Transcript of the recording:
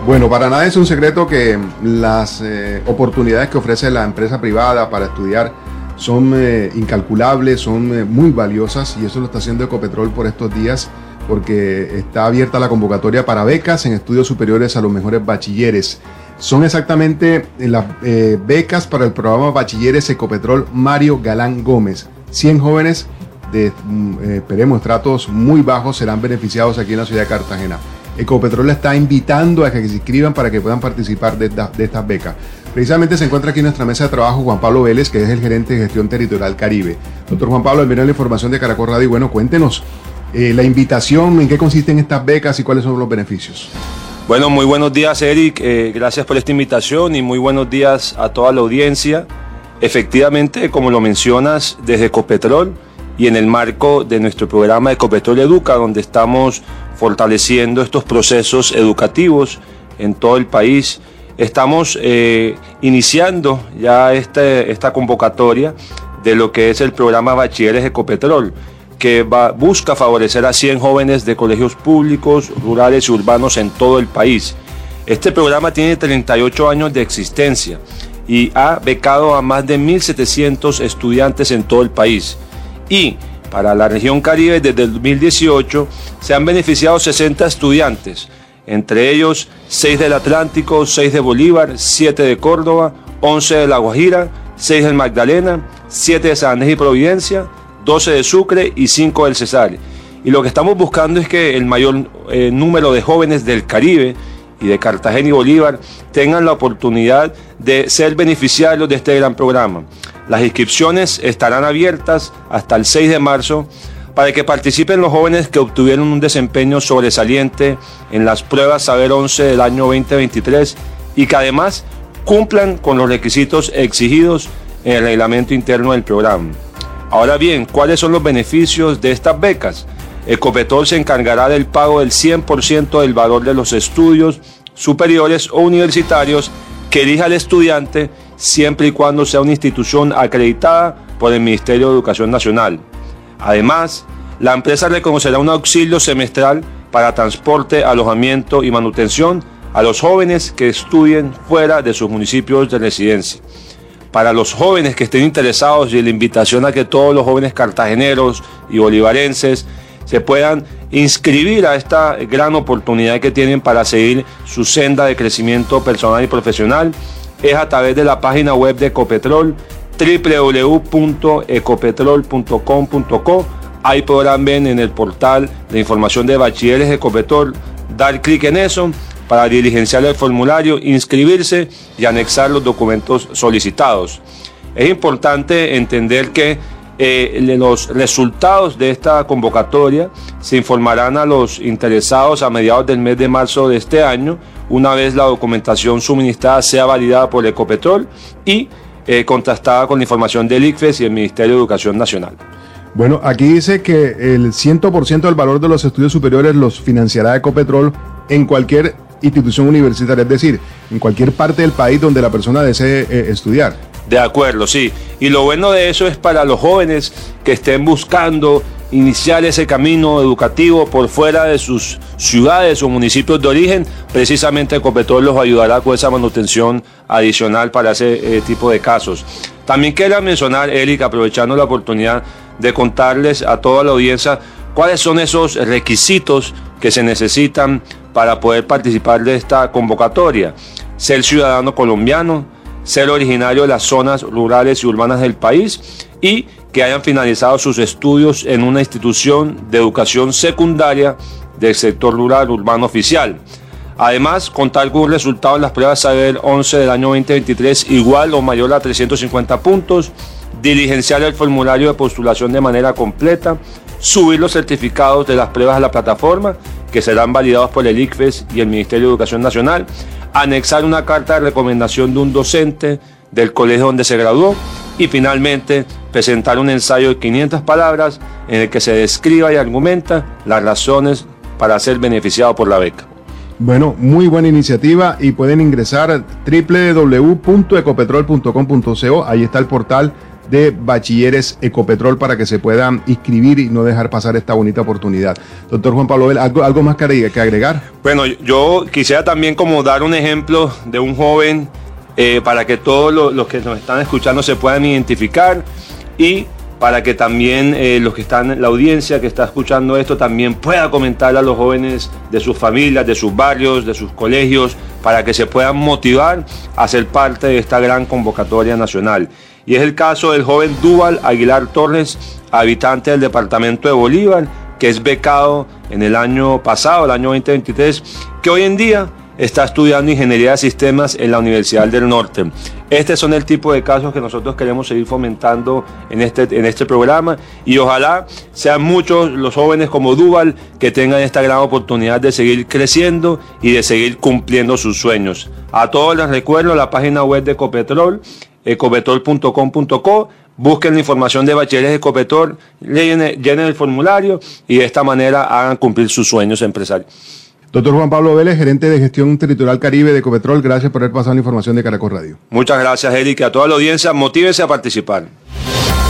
Bueno, para nada es un secreto que las oportunidades que ofrece la empresa privada para estudiar son incalculables, son muy valiosas, y eso lo está haciendo Ecopetrol por estos días, porque está abierta la convocatoria para becas en estudios superiores a los mejores bachilleres. Son exactamente las becas para el programa Bachilleres Ecopetrol Mario Galán Gómez. 100 jóvenes de estratos muy bajos serán beneficiados aquí en la ciudad de Cartagena. Ecopetrol le está invitando a que se inscriban para que puedan participar de estas becas. Precisamente se encuentra aquí en nuestra mesa de trabajo Juan Pablo Vélez, que es el gerente de gestión territorial Caribe. Doctor Juan Pablo, enviarle la información de Caracol Radio y bueno, cuéntenos la invitación, en qué consisten estas becas y cuáles son los beneficios. Bueno, muy buenos días, Eric. Gracias por esta invitación y muy buenos días a toda la audiencia. Efectivamente, como lo mencionas, desde Ecopetrol y en el marco de nuestro programa Ecopetrol Educa, donde estamos fortaleciendo estos procesos educativos en todo el país, estamos iniciando ya esta convocatoria de lo que es el programa Bachilleres Ecopetrol, que busca favorecer a 100 jóvenes de colegios públicos, rurales y urbanos en todo el país. Este programa tiene 38 años de existencia y ha becado a más de 1.700 estudiantes en todo el país. Y para la región Caribe, desde el 2018, se han beneficiado 60 estudiantes, entre ellos 6 del Atlántico, 6 de Bolívar, 7 de Córdoba, 11 de La Guajira, 6 del Magdalena, 7 de San Andrés y Providencia, 12 de Sucre y 5 del Cesar. Y lo que estamos buscando es que el mayor número de jóvenes del Caribe y de Cartagena y Bolívar tengan la oportunidad de ser beneficiarios de este gran programa. Las inscripciones estarán abiertas hasta el 6 de marzo para que participen los jóvenes que obtuvieron un desempeño sobresaliente en las pruebas Saber 11 del año 2023 y que además cumplan con los requisitos exigidos en el reglamento interno del programa. Ahora bien, ¿cuáles son los beneficios de estas becas? Ecopetrol se encargará del pago del 100% del valor de los estudios superiores o universitarios que elija el estudiante, siempre y cuando sea una institución acreditada por el Ministerio de Educación Nacional. Además, la empresa reconocerá un auxilio semestral para transporte, alojamiento y manutención a los jóvenes que estudien fuera de sus municipios de residencia. Para los jóvenes que estén interesados, y la invitación a que todos los jóvenes cartageneros y bolivarenses se puedan inscribir a esta gran oportunidad que tienen para seguir su senda de crecimiento personal y profesional, es a través de la página web de Ecopetrol, www.ecopetrol.com.co. Ahí podrán ver en el portal de información de Bachilleres Ecopetrol, dar clic en eso para diligenciar el formulario, inscribirse y anexar los documentos solicitados. Es importante entender que los resultados de esta convocatoria se informarán a los interesados a mediados del mes de marzo de este año, una vez la documentación suministrada sea validada por Ecopetrol y contrastada con la información del ICFES y el Ministerio de Educación Nacional. Bueno, aquí dice que el 100% del valor de los estudios superiores los financiará Ecopetrol en cualquier institución universitaria, es decir, en cualquier parte del país donde la persona desee estudiar. De acuerdo, sí. Y lo bueno de eso es para los jóvenes que estén buscando iniciar ese camino educativo por fuera de sus ciudades o municipios de origen. Precisamente Ecopetrol los ayudará con esa manutención adicional para ese tipo de casos. También quiero mencionar, Eric, aprovechando la oportunidad de contarles a toda la audiencia cuáles son esos requisitos que se necesitan para poder participar de esta convocatoria. Ser ciudadano colombiano, ser originario de las zonas rurales y urbanas del país y que hayan finalizado sus estudios en una institución de educación secundaria del sector rural urbano oficial. Además, contar con un resultado en las pruebas Saber 11 del año 2023 igual o mayor a 350 puntos, diligenciar el formulario de postulación de manera completa, subir los certificados de las pruebas a la plataforma, que serán validados por el ICFES y el Ministerio de Educación Nacional, anexar una carta de recomendación de un docente del colegio donde se graduó y finalmente presentar un ensayo de 500 palabras en el que se describa y argumenta las razones para ser beneficiado por la beca. Bueno, muy buena iniciativa y pueden ingresar a www.ecopetrol.com.co, ahí está el portal de bachilleres Ecopetrol para que se puedan inscribir y no dejar pasar esta bonita oportunidad. Doctor Juan Pablo Vélez, ¿algo más que agregar? Bueno, yo quisiera también como dar un ejemplo de un joven para que todos los que nos están escuchando se puedan identificar y para que también los que están, la audiencia que está escuchando esto también pueda comentar a los jóvenes de sus familias, de sus barrios, de sus colegios, para que se puedan motivar a ser parte de esta gran convocatoria nacional. Y es el caso del joven Dúbal Aguilar Torres, habitante del departamento de Bolívar, que es becado en el año pasado, el año 2023, que hoy en día está estudiando Ingeniería de Sistemas en la Universidad del Norte. Estos son el tipo de casos que nosotros queremos seguir fomentando en este programa y ojalá sean muchos los jóvenes como Dúbal que tengan esta gran oportunidad de seguir creciendo y de seguir cumpliendo sus sueños. A todos les recuerdo la página web de Ecopetrol, ecopetrol.com.co. Busquen la información de bachilleres de Ecopetrol, llenen el formulario y de esta manera hagan cumplir sus sueños empresarios. Doctor Juan Pablo Vélez, gerente de Gestión Territorial Caribe de Ecopetrol, gracias por haber pasado la información de Caracol Radio. Muchas gracias, Eric. A toda la audiencia, motívese a participar.